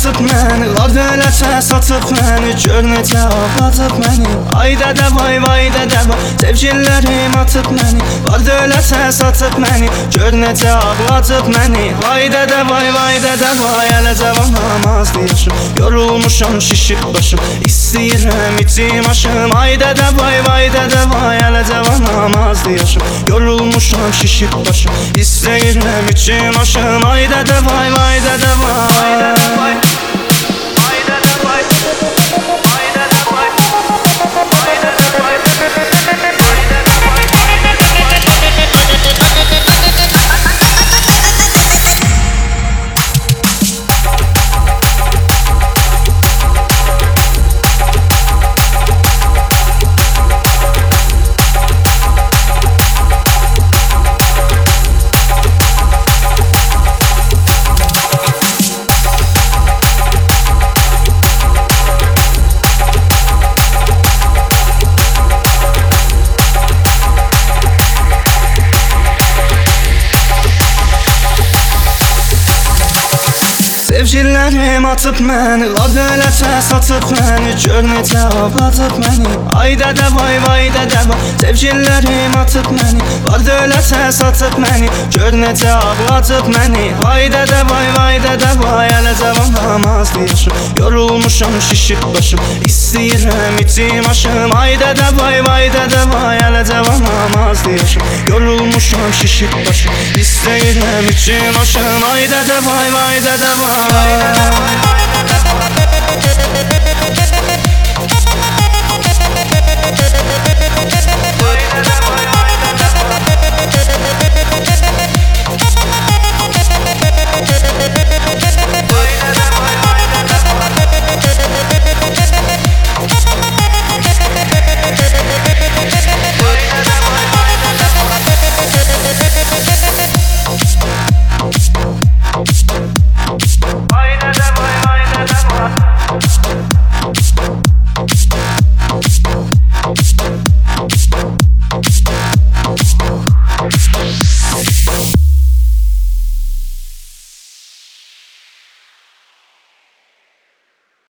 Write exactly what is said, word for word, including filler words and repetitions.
atıb məni, var dövlətə satıb məni, gör necə ağlatıb məni. Ay dədə vay vay dədə vay, sevgililərim atıb məni, var dövlətə satıb məni, gör necə ağlatıb məni. Vay dədə vay vay dədə vay, hələ cavanam azdı yaşım, yorulmuşam şişib başım, istəyirəm içim aşım. Ay dədə vay vay dədə vay, hələ cavanam azdı yaşım, yorulmuşam şişib başım, istəyirəm içim aşım. Ay dədə vay vay dədə vay, ay dədə vay, ay dədə vay, ay dədə vay, ay dədə vay, ay dədə vay. Sevgililərim atıb məni, var dövlətə satıb məni, gör necə ağlatıb məni. Ay dədə vay vay dədə vay, sevgililərim atıb məni, var dövlətə satıb məni, gör necə ağlatıb məni. Ay dədə vay vay dədə vay, hələ cavanam azdı yaşım, yorulmuşam şişib başım, istəyirəm içim aşım. Ay dədə vay vay dədə vay, hələ cavanam azdı yaşım, yorulmuşam şişib başım, istəyirəm içim aşım. Ay dədə vay vay dədə vay, ay dədə vay, ay dədə vay.